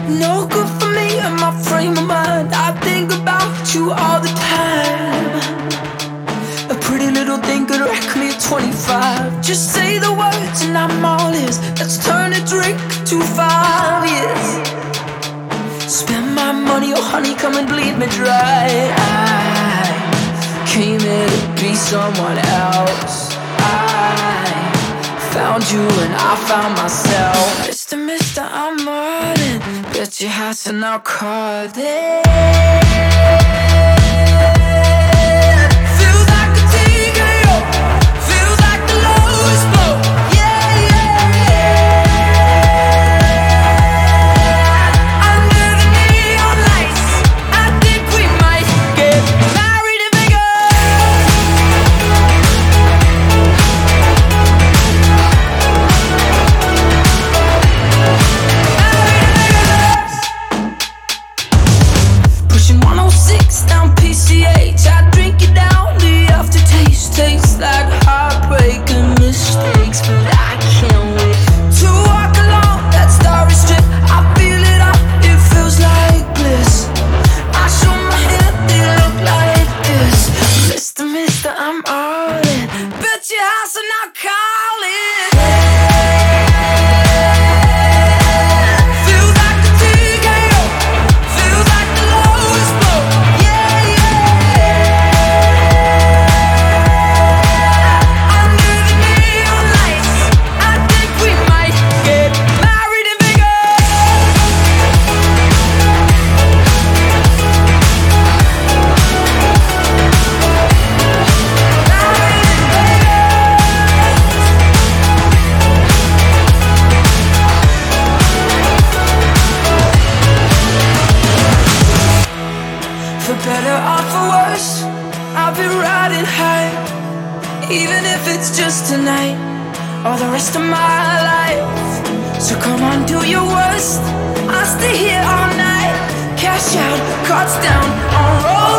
No good for me and my frame of mind. I think about you all the time. A pretty little thing could wreck me at 25. Just say the words and I'm all ears. Let's turn a drink to 5 years. Spend my money, oh honey, come and bleed me dry. I came here to be someone else. I found you and I found myself. Mister, I'm running. Bet your house and I'll call it. Feels like a TKO. Feels like the lowest blow. Yeah, yeah, yeah. Under the neon lights, I think we might get married in Pushing 106 down PCH. I drink it down, the aftertaste tastes like heartbreak and mistakes. But I can't wait to walk along that starry strip. I feel it up, it feels like bliss. I show my hand, they look like this. Mister, I'm all in. Bet your house and I'll call it. For better or for worse, I'll be riding high. Even if it's just tonight or the rest of my life. So come on, do your worst, I'll stay here all night. Cash out, cards down, on roll.